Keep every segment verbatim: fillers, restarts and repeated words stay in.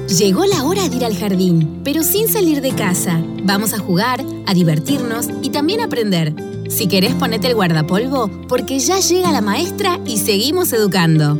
Llegó la hora de ir al jardín, pero sin salir de casa. Vamos a jugar, a divertirnos y también a aprender. Si querés, ponete el guardapolvo, porque ya llega la maestra y seguimos educando.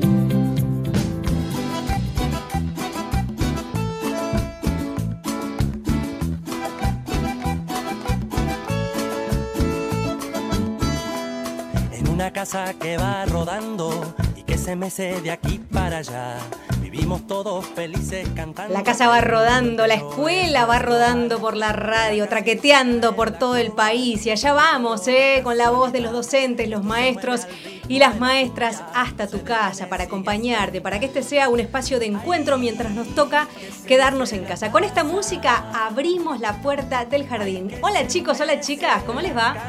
En una casa que va rodando y que se mece de aquí para allá. Vivimos todos felices cantando. La casa va rodando, la escuela va rodando por la radio, traqueteando por todo el país. Y allá vamos, ¿eh? Con la voz de los docentes, los maestros y las maestras hasta tu casa para acompañarte, para que este sea un espacio de encuentro mientras nos toca quedarnos en casa. Con esta música abrimos la puerta del jardín. Hola chicos, hola chicas, ¿cómo les va?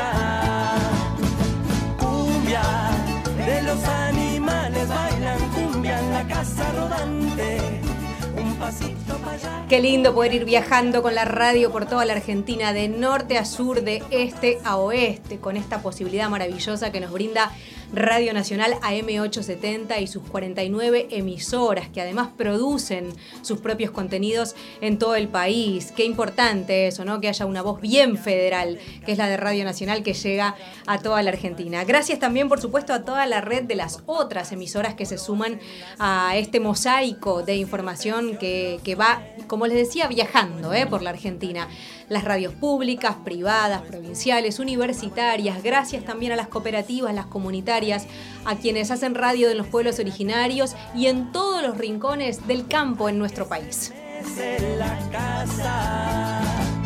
Cumbia de los animales bailan cumbia en la casa rodante. Un pasito para allá. Qué lindo poder ir viajando con la radio por toda la Argentina, de norte a sur, de este a oeste, con esta posibilidad maravillosa que nos brinda Radio Nacional A M ochocientos setenta y sus cuarenta y nueve emisoras que además producen sus propios contenidos en todo el país. Qué importante eso, ¿no? Que haya una voz bien federal, que es la de Radio Nacional, que llega a toda la Argentina. Gracias también, por supuesto, a toda la red de las otras emisoras que se suman a este mosaico de información que, que va, como les decía, viajando ¿eh? por la Argentina. Las radios públicas, privadas, provinciales, universitarias. Gracias también a las cooperativas, las comunitarias, a quienes hacen radio en los pueblos originarios y en todos los rincones del campo en nuestro país. En la casa,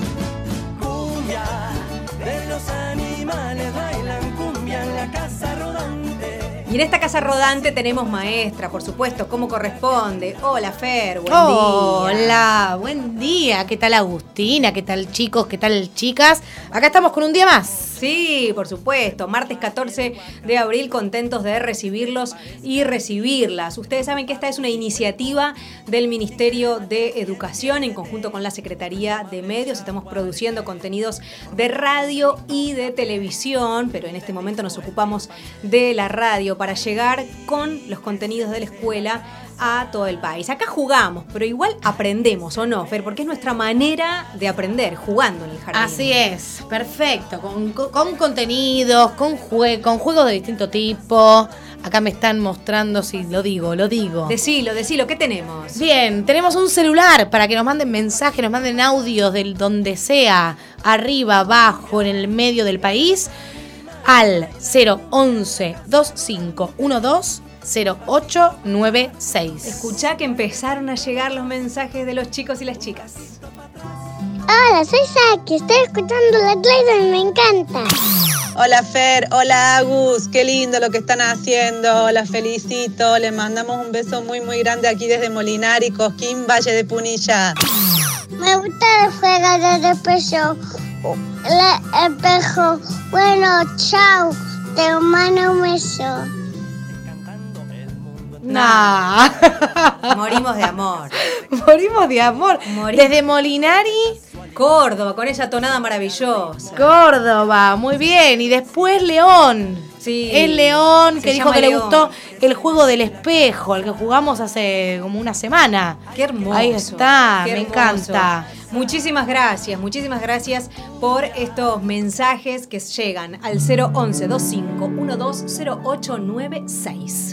cumbia de los animales bailan cumbia en la casa rodante. Y en esta casa rodante tenemos maestra, por supuesto, como corresponde. Hola, Fer, buen Hola, día. Hola, buen día. ¿Qué tal, Agustina? ¿Qué tal, chicos? ¿Qué tal, chicas? Acá estamos con un día más. Sí, por supuesto. Martes catorce de abril, contentos de recibirlos y recibirlas. Ustedes saben que esta es una iniciativa del Ministerio de Educación en conjunto con la Secretaría de Medios. Estamos produciendo contenidos de radio y de televisión, pero en este momento nos ocupamos de la radio para llegar con los contenidos de la escuela a todo el país. Acá jugamos, pero igual aprendemos, ¿o no, Fer? Porque es nuestra manera de aprender, jugando en el jardín. Así es, perfecto. Con, con, con contenidos, con, jue, con juegos de distinto tipo. Acá me están mostrando, sí, lo digo, lo digo. Decilo, decilo, ¿qué tenemos? Bien, tenemos un celular para que nos manden mensajes, nos manden audios del donde sea, arriba, abajo, en el medio del país, al cero once veinticinco doce cero ocho nueve seis. Escuchá que empezaron a llegar los mensajes de los chicos y las chicas. Hola, soy Saki, estoy escuchando la Clayton y me encanta. Hola Fer, hola Agus, qué lindo lo que están haciendo, las felicito, les mandamos un beso muy muy grande aquí desde Molinari, Cosquín, Valle de Punilla. Me gusta el juego del espejo, el espejo. Bueno, chao, te mando un beso. No. Morimos de amor. Morimos de amor. Morimos. Desde Molinari, Córdoba, con esa tonada maravillosa. Córdoba, muy bien. Y después León. Sí. Es León, Se que dijo llama que León. le gustó el juego del espejo, el que jugamos hace como una semana. Qué hermoso. Ahí está, qué me hermoso. encanta. Muchísimas gracias, muchísimas gracias por estos mensajes que llegan al cero once veinticinco doce cero ocho nueve seis.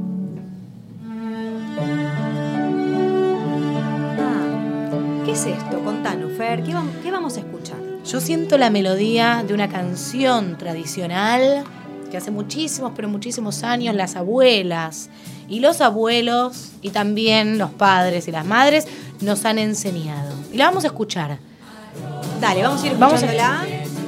¿Qué es esto? Contanos, Fer, ¿qué vamos, qué vamos a escuchar? Yo siento la melodía de una canción tradicional que hace muchísimos, pero muchísimos años las abuelas y los abuelos y también los padres y las madres nos han enseñado. Y la vamos a escuchar. Dale, vamos a ir Vamos a- escuchándola.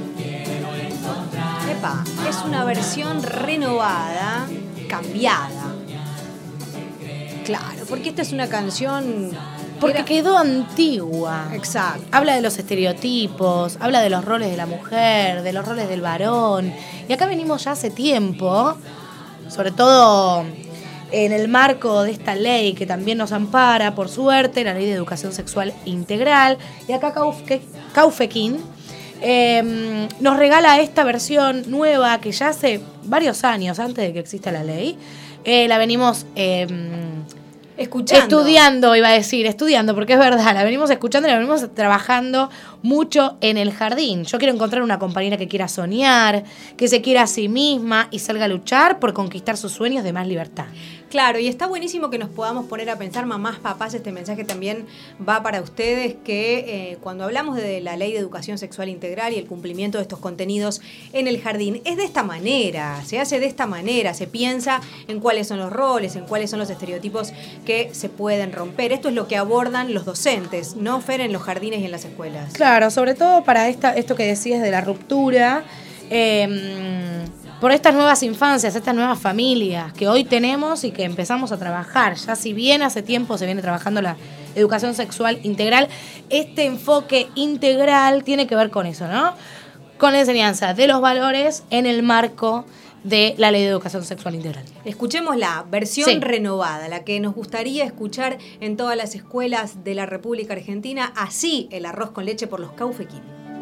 Epa, es una versión renovada, cambiada. Claro, porque esta es una canción... Porque era- quedó antigua. Exacto. Habla de los estereotipos, habla de los roles de la mujer, de los roles del varón. Y acá venimos ya hace tiempo, sobre todo en el marco de esta ley que también nos ampara, por suerte, la Ley de Educación Sexual Integral. Y acá Caufe- Caufequín eh, nos regala esta versión nueva que ya hace varios años, antes de que exista la ley, eh, la venimos... Eh, Escuchando. Estudiando, iba a decir, estudiando, porque es verdad, la venimos escuchando y la venimos trabajando mucho en el jardín. Yo quiero encontrar una compañera que quiera soñar, que se quiera a sí misma y salga a luchar por conquistar sus sueños de más libertad. Claro, y está buenísimo que nos podamos poner a pensar, mamás, papás, este mensaje también va para ustedes, que eh, cuando hablamos de la Ley de Educación Sexual Integral y el cumplimiento de estos contenidos en el jardín, es de esta manera, se hace de esta manera, se piensa en cuáles son los roles, en cuáles son los estereotipos que se pueden romper. Esto es lo que abordan los docentes, ¿no, Fer, en los jardines y en las escuelas? Claro, sobre todo para esta, esto que decías de la ruptura, eh, por estas nuevas infancias, estas nuevas familias que hoy tenemos y que empezamos a trabajar. Ya si bien hace tiempo se viene trabajando la educación sexual integral, este enfoque integral tiene que ver con eso, ¿no? Con la enseñanza de los valores en el marco de la Ley de Educación Sexual Integral. Escuchemos la versión sí. renovada, la que nos gustaría escuchar en todas las escuelas de la República Argentina, así el arroz con leche por los Caufequín.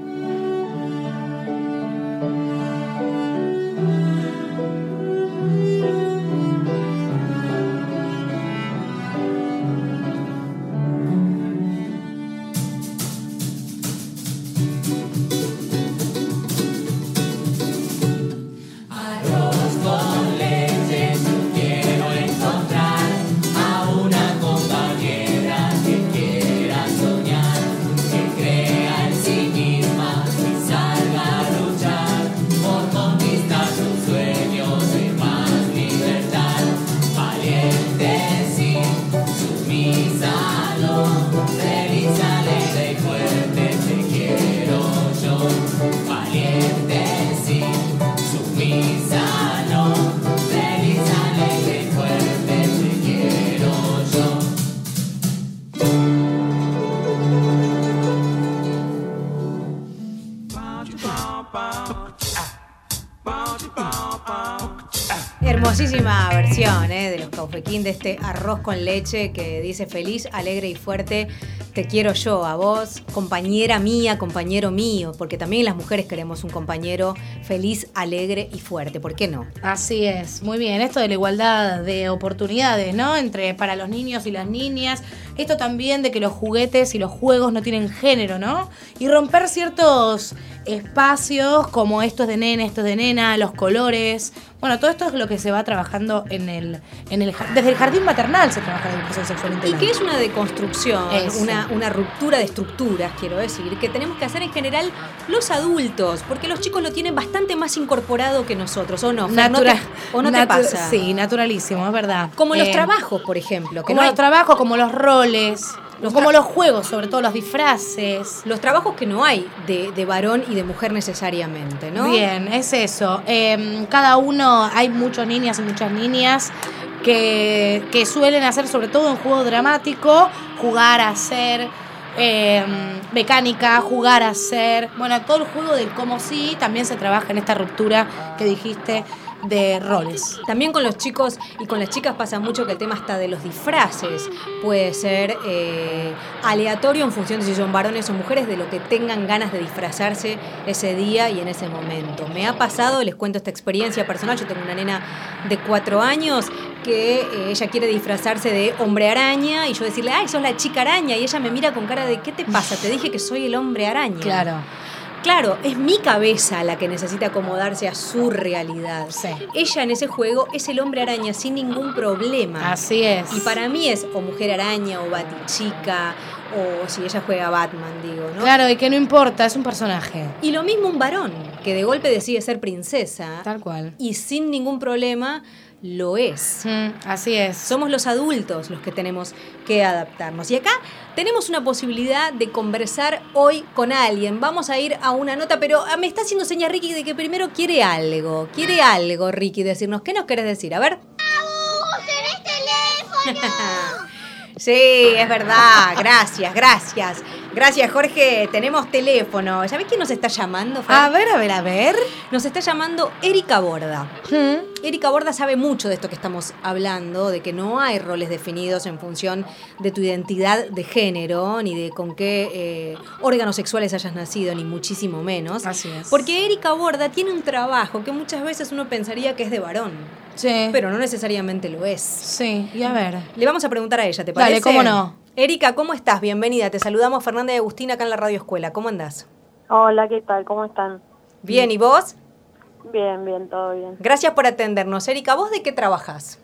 Hermosísima versión eh, de los Caufequín, de este arroz con leche que dice feliz, alegre y fuerte. Te quiero yo, a vos, compañera mía, compañero mío, porque también las mujeres queremos un compañero feliz, alegre y fuerte, ¿por qué no? Así es, muy bien, esto de la igualdad de oportunidades, ¿no? Entre para los niños y las niñas, esto también de que los juguetes y los juegos no tienen género, ¿no? Y romper ciertos espacios como estos de nena, estos de nena, los colores. Bueno, todo esto es lo que se va trabajando en el, en el desde el jardín maternal se trabaja la educación sexual integral. Y que es una deconstrucción, Eso. una, una ruptura de estructuras, quiero decir, que tenemos que hacer en general los adultos, porque los chicos lo tienen bastante más incorporado que nosotros, ¿o no? Natural, ¿No te, ¿O no natu- te pasa? Sí, naturalísimo, es verdad. Como los Eh, trabajos, por ejemplo. Que Como no hay- los trabajos, como los roles, Los como tra- los juegos, sobre todo los disfraces. Los trabajos que no hay de, de varón y de mujer necesariamente, ¿no? Bien, es eso. Eh, cada uno, hay muchos niñas y muchas niñas que, que suelen hacer, sobre todo en juego dramático, jugar a hacer eh, mecánica, jugar a hacer. Bueno, todo el juego del cómo sí también se trabaja en esta ruptura que dijiste de roles. También con los chicos y con las chicas pasa mucho que el tema está de los disfraces. Puede ser eh, aleatorio en función de si son varones o mujeres, de lo que tengan ganas de disfrazarse ese día y en ese momento. Me ha pasado, les cuento esta experiencia personal, yo tengo una nena de cuatro años que eh, ella quiere disfrazarse de hombre araña y yo decirle, ay, sos la chica araña, y ella me mira con cara de, ¿qué te pasa? Te dije que soy el hombre araña. Claro. Claro, es mi cabeza la que necesita acomodarse a su realidad. Sí. Ella en ese juego es el hombre araña sin ningún problema. Así es. Y para mí es o mujer araña o batichica o si ella juega Batman, digo, ¿no? Claro, y que no importa, es un personaje. Y lo mismo un varón, que de golpe decide ser princesa. Tal cual. Y sin ningún problema lo es. Mm, así es. Somos los adultos los que tenemos que adaptarnos. Y acá tenemos una posibilidad de conversar hoy con alguien. Vamos a ir a una nota, pero me está haciendo señas Ricky de que primero quiere algo. Quiere algo, Ricky, decirnos. ¿Qué nos querés decir? A ver. ¡Tenés teléfono! Sí, es verdad. Gracias, gracias. Gracias, Jorge. Tenemos teléfono. ¿Sabés quién nos está llamando, Fer? A ver, a ver, a ver. Nos está llamando Erika Borda. Hmm. Erika Borda sabe mucho de esto que estamos hablando, de que no hay roles definidos en función de tu identidad de género, ni de con qué eh, órganos sexuales hayas nacido, ni muchísimo menos. Así es. Porque Erika Borda tiene un trabajo que muchas veces uno pensaría que es de varón, Sí. pero no necesariamente lo es. Sí, y a ver. Le vamos a preguntar a ella, ¿te parece? Dale, cómo no. Erika, ¿cómo estás? Bienvenida. Te saludamos Fernanda y Agustín acá en la Radio Escuela. ¿Cómo andás? Hola, ¿qué tal? ¿Cómo están? Bien, ¿y vos? Bien, bien, todo bien. Gracias por atendernos. Erika, ¿vos de qué trabajás?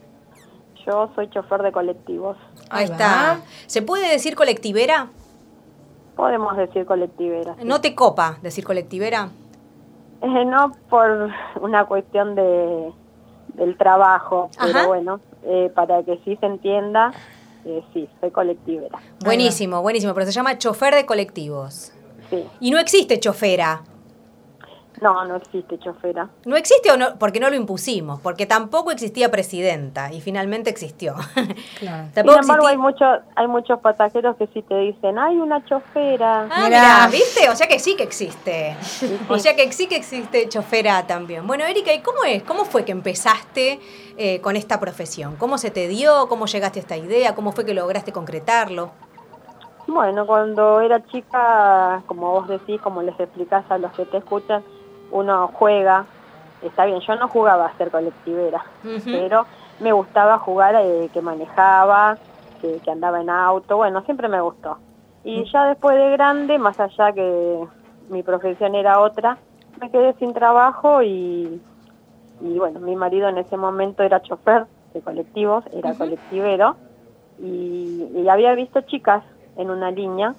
Yo soy chofer de colectivos. Ahí Ahí está. va. ¿Se puede decir colectivera? Podemos decir colectivera. sí. ¿No te copa decir colectivera? Eh, no por una cuestión de del trabajo, Ajá. pero bueno, eh, para que sí se entienda, eh, sí, soy colectivera. Buenísimo, buenísimo, pero se llama chofer de colectivos. Sí. Y no existe chofera. No, no existe chofera. ¿No existe o no? Porque no lo impusimos, porque tampoco existía presidenta y finalmente existió. Claro. Sin Tampoco embargo, existía- hay muchos hay muchos pasajeros que sí te dicen, hay una chofera. Ah, Mirá. mirá, ¿viste? O sea que sí que existe. O sea que sí que existe chofera también. Bueno, Erika, ¿y cómo es? ¿Cómo fue que empezaste eh, con esta profesión? ¿Cómo se te dio? ¿Cómo llegaste a esta idea? ¿Cómo fue que lograste concretarlo? Bueno, cuando era chica, como vos decís, como les explicás a los que te escuchan, uno juega, está bien, yo no jugaba a ser colectivera, Ujú. pero me gustaba jugar, eh, que manejaba, que, que andaba en auto, bueno, siempre me gustó. Y ya después de grande, más allá que mi profesión era otra, me quedé sin trabajo y, y bueno, mi marido en ese momento era chofer de colectivos, era Ujú. colectivero, y, y había visto chicas en una línea,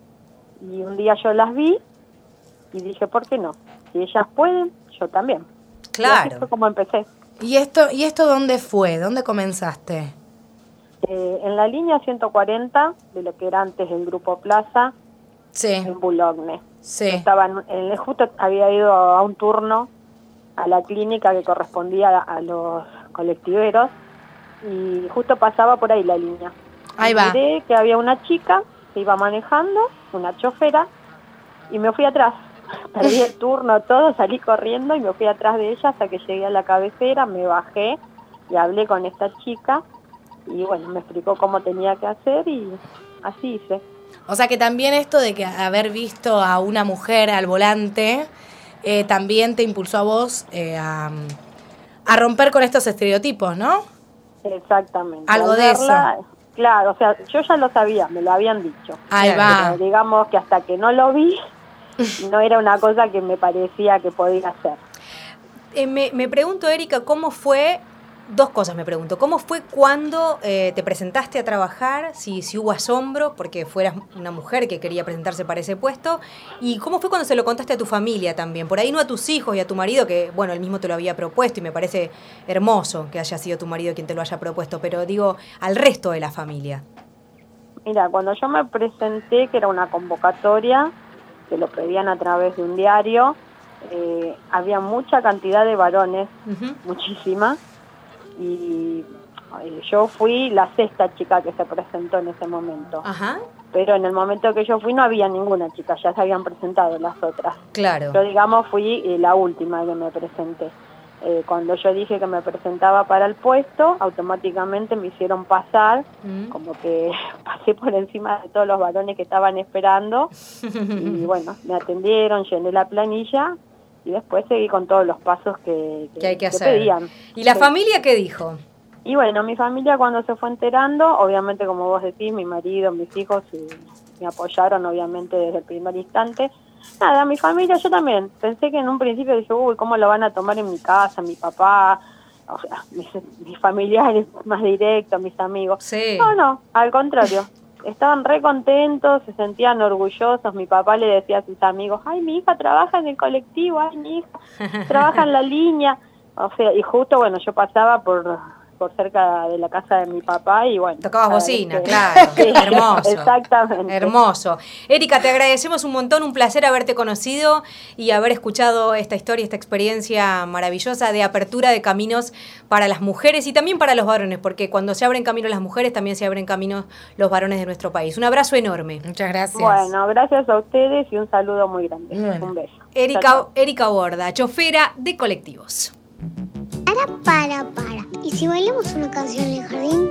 y un día yo las vi y dije, ¿por qué no? Si ellas pueden, yo también. Y así Claro. fue como empecé. ¿Y esto, ¿Y esto dónde fue? ¿Dónde comenzaste? Eh, en la línea ciento cuarenta, de lo que era antes el Grupo Plaza, Sí, en Boulogne. sí. Estaban, en, justo había ido a un turno a la clínica que correspondía a, a los colectiveros, y justo pasaba por ahí la línea. Ahí Y va. miré que había una chica que iba manejando, una chofera, y me fui atrás. Perdí el turno, todo, salí corriendo y me fui atrás de ella hasta que llegué a la cabecera, me bajé y hablé con esta chica y bueno, me explicó cómo tenía que hacer y así hice. O sea que también esto de que haber visto a una mujer al volante eh, también te impulsó a vos eh, a, a romper con estos estereotipos, ¿no? Exactamente. Algo Al de eso. verla, claro, o sea, yo ya lo sabía, me lo habían dicho. Ahí va. Pero digamos que hasta que no lo vi, no era una cosa que me parecía que podía hacer. Eh, me, me pregunto, Erika, ¿cómo fue? Dos cosas me pregunto. ¿Cómo fue cuando eh, te presentaste a trabajar? Si, si hubo asombro porque fueras una mujer que quería presentarse para ese puesto. ¿Y cómo fue cuando se lo contaste a tu familia también? Por ahí no a tus hijos y a tu marido, que bueno, él mismo te lo había propuesto y me parece hermoso que haya sido tu marido quien te lo haya propuesto, pero digo, al resto de la familia. Mira, cuando yo me presenté, que era una convocatoria, que lo pedían a través de un diario, eh, había mucha cantidad de varones, Ujú. muchísima, y eh, yo fui la sexta chica que se presentó en ese momento. Ajá, Pero en el momento que yo fui no había ninguna chica, ya se habían presentado las otras. claro. Yo, digamos, fui eh, la última que me presenté. Eh, cuando yo dije que me presentaba para el puesto, automáticamente me hicieron pasar, Mm. como que pasé por encima de todos los varones que estaban esperando, y bueno, me atendieron, llené la planilla, y después seguí con todos los pasos que, que, ¿Qué hay que que hacer? pedían. ¿Y la Sí. familia qué dijo? Y bueno, mi familia cuando se fue enterando, obviamente como vos decís, mi marido, mis hijos eh, me apoyaron obviamente desde el primer instante. Nada, mi familia, yo también. Pensé que en un principio dije, uy, ¿cómo lo van a tomar en mi casa, mi papá? O sea, mis, mis familiares más directos, mis amigos. Sí. No, no, al contrario. Estaban re contentos, se sentían orgullosos. Mi papá le decía a sus amigos, ay, mi hija trabaja en el colectivo, ay, mi hija trabaja en la línea. O sea, y justo, bueno, yo pasaba por por cerca de la casa de mi papá y bueno. Tocabas cada bocina, vez que- claro. Sí, Hermoso. Exactamente. Hermoso. Erika, te agradecemos un montón, un placer haberte conocido y haber escuchado esta historia, esta experiencia maravillosa de apertura de caminos para las mujeres y también para los varones, porque cuando se abren caminos las mujeres, también se abren caminos los varones de nuestro país. Un abrazo enorme. Muchas gracias. Bueno, gracias a ustedes y un saludo muy grande. Bueno. Un beso. Erika, Chao, chao. Erika Borda, chofera de colectivos. Para, para, para. ¿Y si bailamos una canción en el jardín?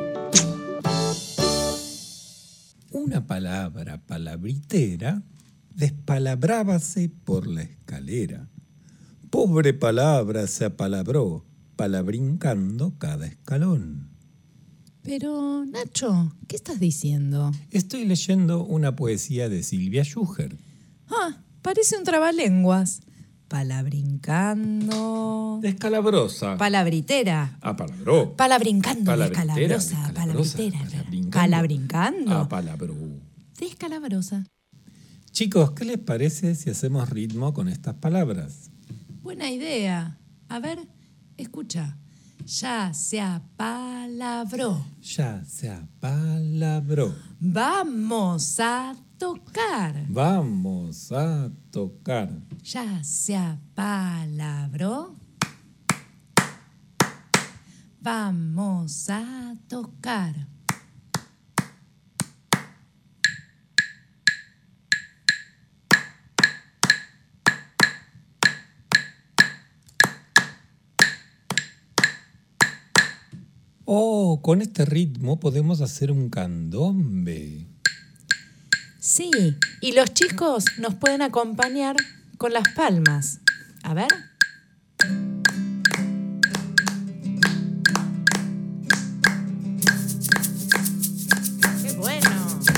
Una palabra palabritera despalabrábase por la escalera. Pobre palabra se apalabró, palabrincando cada escalón. Pero, Nacho, ¿qué estás diciendo? Estoy leyendo una poesía de Silvia Schuher. Ah, parece un trabalenguas. Palabrincando. Descalabrosa. Palabritera. Apalabró. Palabrincando, Palabritera, descalabrosa. descalabrosa, Palabritera. palabrincando. Palabrincando. Apalabró. Descalabrosa. Chicos, ¿qué les parece si hacemos ritmo con estas palabras? Buena idea. A ver, escucha. Ya se apalabró. Ya se apalabró. Vamos a tocar. Vamos a tocar. Ya se apalabró. Vamos a tocar. Oh, con este ritmo podemos hacer un candombe. Sí, y los chicos nos pueden acompañar con las palmas. A ver. ¡Qué bueno!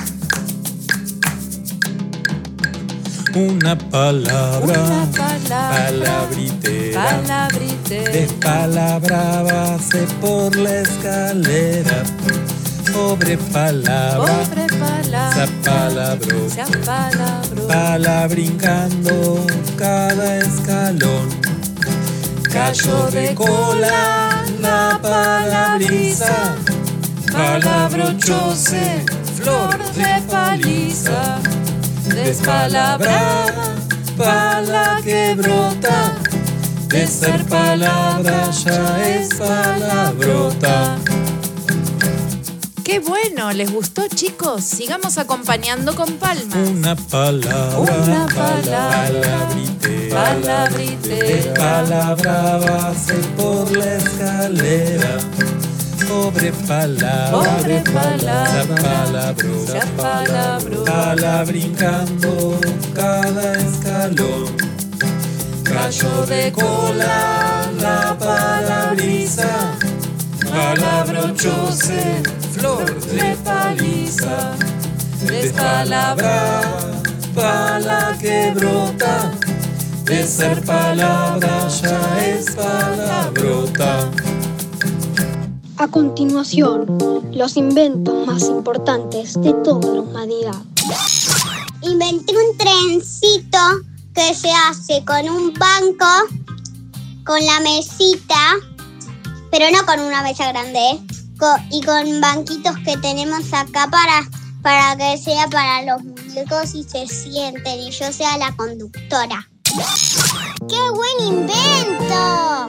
Una palabra, Una palabra, palabritera, palabritera. despalabrábase por la escalera. Pobre palabra, Pobre palabra, se apalabró, se apalabró. palabrincando cada escalón. Cayó de cola la palabrisa, palabrochóse, flor de paliza. Despalabrar, pala que brota, de ser palabra ya es palabrota. ¡Qué bueno! ¿Les gustó, chicos? Sigamos acompañando con palmas. Una palabra, Una palabra, palabritera, palabritera. despalabrábase por la escalera. Pobre palabra, Pobre palabra, se apalabró, se apalabró. palabrincando cada escalón. Cayó de cola la palabrisa, palabrochóse, flor de paliza. Despalabrar, pala que brota, de ser palabra ya es palabrota. A continuación, los inventos más importantes de toda la humanidad. Inventé un trencito que se hace con un banco, con la mesita, pero no con una mesa grande, ¿eh? Co- y con banquitos que tenemos acá para, para que sea para los muñecos y se sienten y yo sea la conductora. ¡Qué buen invento!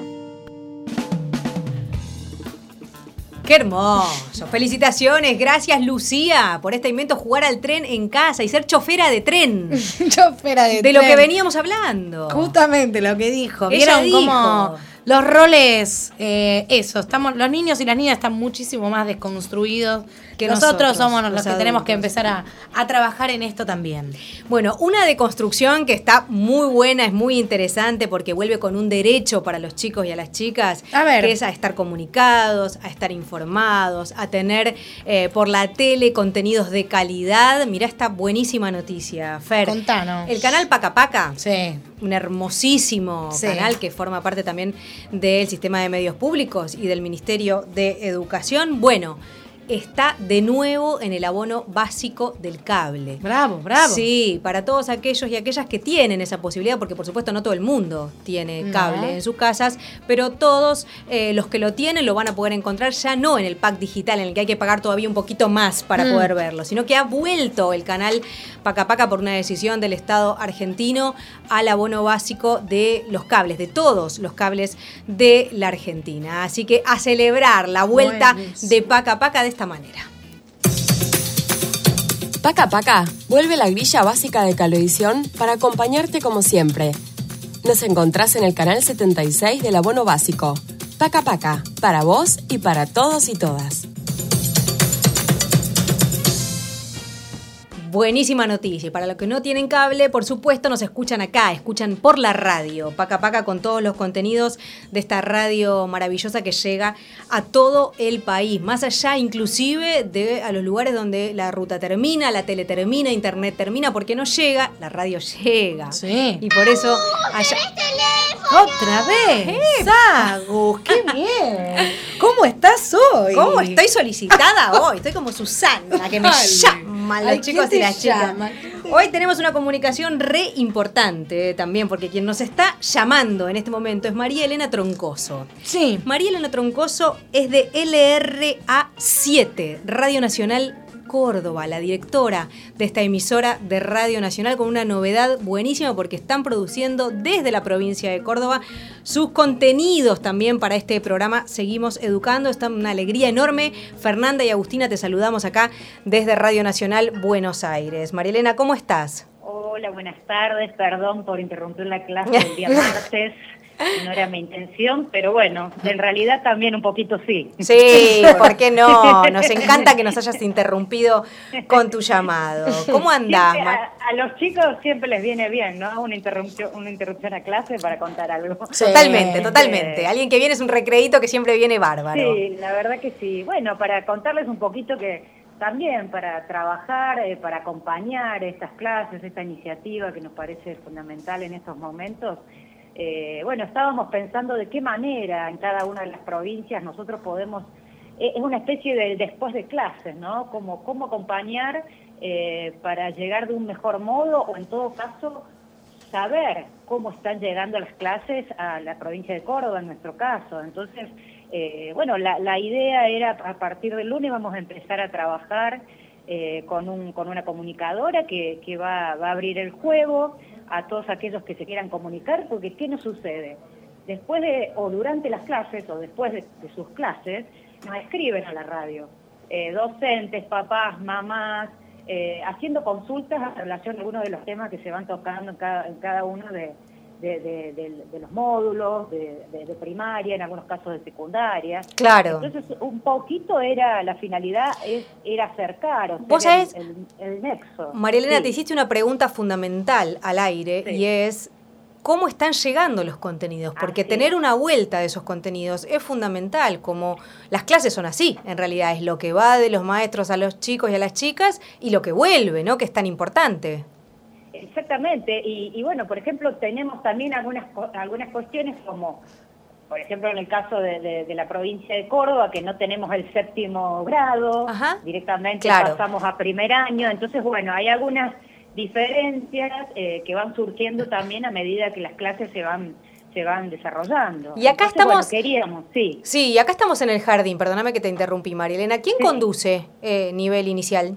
¡Qué hermoso! Felicitaciones, gracias Lucía por este invento, jugar al tren en casa y ser chofera de tren. Chofera de De lo tren. que veníamos hablando. Justamente lo que dijo. Ella ¿Vieron dijo. cómo los roles, eh, eso, estamos, los niños y las niñas están muchísimo más desconstruidos Que que nosotros, nosotros, somos los, los que tenemos que adultos. empezar a, a trabajar en esto también. Bueno, una deconstrucción que está muy buena, es muy interesante porque vuelve con un derecho para los chicos y a las chicas, A ver. que es a estar comunicados, a estar informados, a tener eh, por la tele contenidos de calidad. Mirá esta buenísima noticia, Fer. Contanos. El canal Paca Paca, Sí. un hermosísimo Sí. canal que forma parte también del sistema de medios públicos y del Ministerio de Educación. Bueno, está de nuevo en el abono básico del cable. Bravo, bravo. Sí, para todos aquellos y aquellas que tienen esa posibilidad, porque por supuesto no todo el mundo tiene cable no. en sus casas, pero todos eh, los que lo tienen lo van a poder encontrar ya no en el pack digital, en el que hay que pagar todavía un poquito más para mm. poder verlo, sino que ha vuelto el canal Paca Paca por una decisión del Estado argentino al abono básico de los cables, de todos los cables de la Argentina. Así que a celebrar la vuelta Buenísimo. de Paca Paca de esta manera. Paca Paca vuelve la grilla básica de Cablevisión para acompañarte como siempre. Nos encontrás en el canal setenta y seis del abono básico. Paca Paca, para vos y para todos y todas. Buenísima noticia. Y para los que no tienen cable, por supuesto, nos escuchan acá, escuchan por la radio. Paca Paca con todos los contenidos de esta radio maravillosa que llega a todo el país. Más allá, inclusive, de a los lugares donde la ruta termina, la tele termina, internet termina, porque no llega, la radio llega. Sí. Y por eso allá... ¡Otra vez! ¡Agus! ¡Qué bien! ¿Cómo estás hoy? ¿Cómo estoy solicitada hoy? Estoy como Susana, que me Ay, llaman los chicos y las chicas. llama? Hoy tenemos una comunicación re importante eh, también, porque quien nos está llamando en este momento es María Elena Troncoso. Sí. María Elena Troncoso es de L R A siete, Radio Nacional Córdoba, la directora de esta emisora de Radio Nacional, con una novedad buenísima porque están produciendo desde la provincia de Córdoba sus contenidos también para este programa Seguimos Educando. Está una alegría enorme. Fernanda y Agustina, te saludamos acá desde Radio Nacional Buenos Aires. María Elena, ¿cómo estás? Hola, buenas tardes. Perdón por interrumpir la clase el día martes. No era mi intención, pero bueno, en realidad también un poquito sí. Sí, ¿por qué no? Nos encanta que nos hayas interrumpido con tu llamado. ¿Cómo andás? A, a los chicos siempre les viene bien, ¿no? Una interrupción, una interrupción a clase para contar algo. Sí. Totalmente, totalmente. Alguien que viene es un recreíto que siempre viene bárbaro. Sí, la verdad que sí. Bueno, para contarles un poquito que también para trabajar, eh, para acompañar estas clases, esta iniciativa que nos parece fundamental en estos momentos. Eh, bueno, estábamos pensando de qué manera en cada una de las provincias nosotros podemos, eh, es una especie de después de clases, ¿no? Como, cómo acompañar eh, para llegar de un mejor modo o en todo caso saber cómo están llegando las clases a la provincia de Córdoba en nuestro caso. Entonces, eh, bueno, la, la idea era a partir del lunes vamos a empezar a trabajar eh, con, un, con una comunicadora que, que va, va a abrir el juego a todos aquellos que se quieran comunicar, porque ¿qué nos sucede? Después de, o durante las clases, o después de, de sus clases, nos escriben a la radio, eh, docentes, papás, mamás, eh, haciendo consultas en relación a algunos de los temas que se van tocando en cada, en cada uno de, de, de, de, de los módulos, de, de, de primaria, en algunos casos de secundaria. Claro. Entonces, un poquito era, la finalidad es, era acercar, o ¿Vos sea, sabés? El, el, el nexo. María Elena, Sí. te hiciste una pregunta fundamental al aire, Sí. y es ¿cómo están llegando los contenidos? Porque Así tener es. una vuelta de esos contenidos es fundamental, como las clases son así, en realidad es lo que va de los maestros a los chicos y a las chicas y lo que vuelve, ¿no? Que es tan importante. Exactamente, y, y bueno, por ejemplo, tenemos también algunas algunas cuestiones como, por ejemplo, en el caso de, de, de la provincia de Córdoba, que no tenemos el séptimo grado, Ajá. directamente Claro. pasamos a primer año, entonces, bueno, hay algunas diferencias eh, que van surgiendo también a medida que las clases se van se van desarrollando. Y acá Entonces, estamos... bueno, queríamos, sí. Sí, y acá estamos en el jardín, perdóname que te interrumpí, María Elena. ¿Quién Sí. conduce eh, nivel inicial?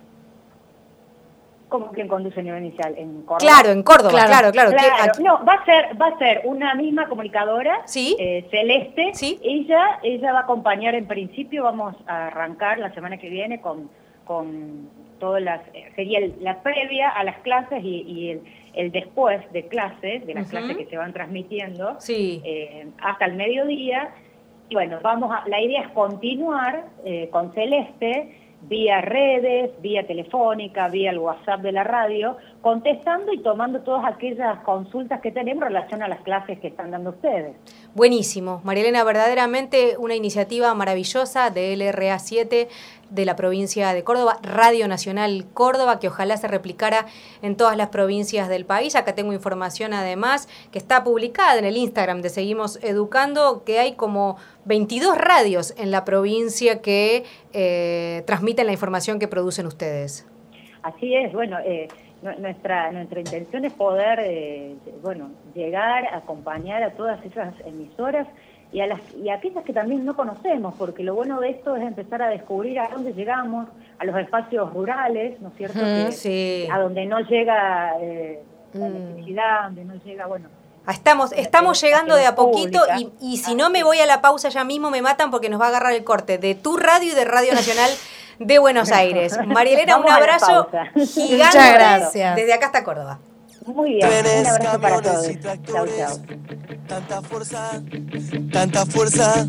¿Cómo quien conduce a nivel inicial? ¿En Córdoba? Claro, en Córdoba, claro, claro. Claro, ¿Qué- no, va a ser, va a ser una misma comunicadora, ¿Sí? eh, Celeste. ¿Sí? Ella, ella va a acompañar en principio, vamos a arrancar la semana que viene con, con todas las, eh, sería el- la previa a las clases y, y el, el después de clases, de las Ujú. clases que se van transmitiendo, Sí. eh, hasta el mediodía. Y bueno, vamos a, la idea es continuar eh, con Celeste, vía redes, vía telefónica, vía el WhatsApp de la radio, contestando y tomando todas aquellas consultas que tenemos en relación a las clases que están dando ustedes. Buenísimo. María Elena, verdaderamente una iniciativa maravillosa de L R A siete, de la provincia de Córdoba, Radio Nacional Córdoba, que ojalá se replicara en todas las provincias del país. Acá tengo información además que está publicada en el Instagram de Seguimos Educando, que hay como veintidós radios en la provincia que eh, transmiten la información que producen ustedes. Así es, bueno, eh, nuestra nuestra intención es poder, eh, bueno, llegar, acompañar a todas esas emisoras y a las y a aquellas que también no conocemos, porque lo bueno de esto es empezar a descubrir a dónde llegamos, a los espacios rurales, ¿no es cierto? Mm, que, sí. A donde no llega eh, la Mm. electricidad, donde no llega, bueno... Estamos, estamos llegando de a poquito y, y si no me voy a la pausa ya mismo me matan porque nos va a agarrar el corte de tu radio y de Radio Nacional de Buenos Aires. Marielena, un Vamos a la abrazo pausa. gigante. Muchas gracias. Desde acá hasta Córdoba. Muy bien, un abrazo para todos. Chau, chau. Tanta fuerza, tanta fuerza,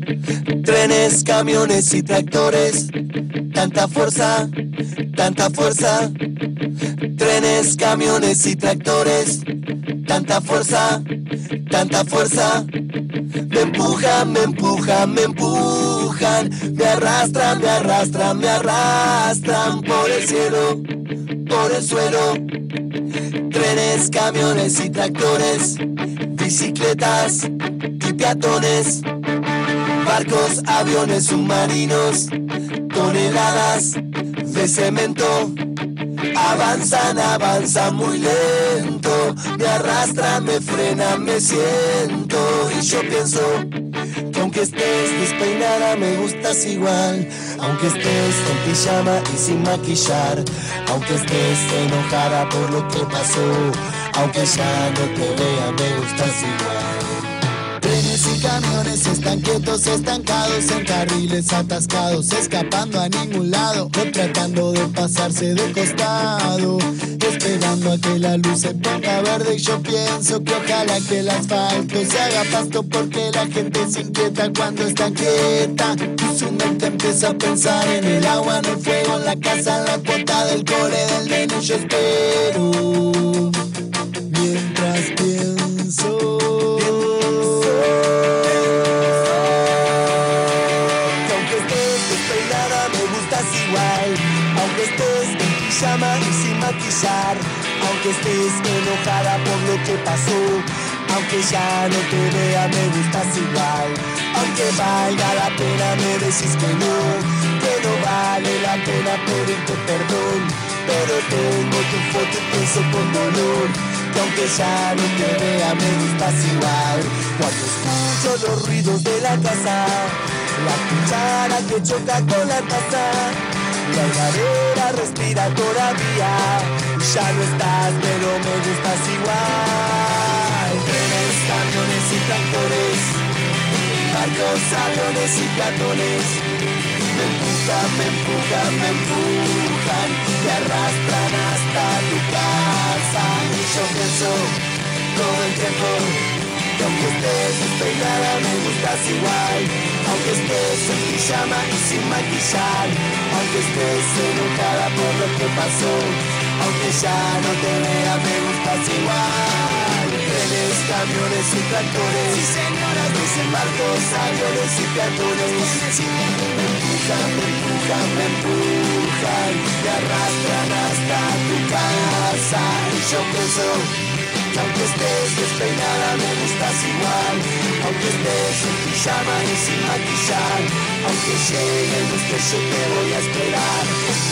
trenes, camiones y tractores, tanta fuerza, tanta fuerza, trenes, camiones y tractores, tanta fuerza, tanta fuerza, me empujan, me empujan, me empujan, me arrastran, me arrastran, me arrastran por el cielo, por el suelo, trenes, camiones y tractores, bicicletas y peatones, barcos, aviones, submarinos, toneladas de cemento, avanzan, avanzan muy lento, me arrastran, me frenan, me siento y yo pienso que aunque estés despeinada me gustas igual, aunque estés en pijama y sin maquillar, aunque estés enojada por lo que pasó, aunque ya no te vea me gustas igual. Trenes y camiones están quietos, estancados en carriles atascados, escapando a ningún lado, o tratando de pasarse de costado, esperando a que la luz se ponga verde. Y yo pienso que ojalá que el asfalto se haga pasto, porque la gente se inquieta cuando está quieta y su mente empieza a pensar en el agua, en el fuego, en la casa, en la cuota del cole del nene. Yo espero mientras pienso que aunque estés despeinada me gustas igual, aunque estés en pijama y sin maquillar, aunque estés enojada por lo que pasó, aunque ya no te vea me gustas igual, aunque valga la pena me decís que no, que no vale la pena pedirte perdón, pero tengo tu foto y pienso con dolor, que aunque ya no te vea me gustas igual. Cuando escucho los ruidos de la casa, la cuchara que choca con la taza, la heladera respira todavía, ya no estás pero me gustas igual. Trenes, camiones y tractores, barcos, aviones y peatones, me empujan, me empujan, me empujan, me arrastran hasta tu casa. Y yo pienso todo el tiempo que aunque estés despeinada me gustas igual, aunque estés en pijama y sin maquillar, aunque estés enojada por lo que pasó, aunque ya no te vea me gustas igual. Trenes, camiones y tractores, sí señoras, dicen barcos, aviones y peatones, me empujan, me empujan, me empujan, me arrastran hasta tu casa. Y yo pienso que aunque estés despeinada me gustas igual, aunque estés en pijama y sin maquillar, aunque llegue el luz que yo te voy a esperar.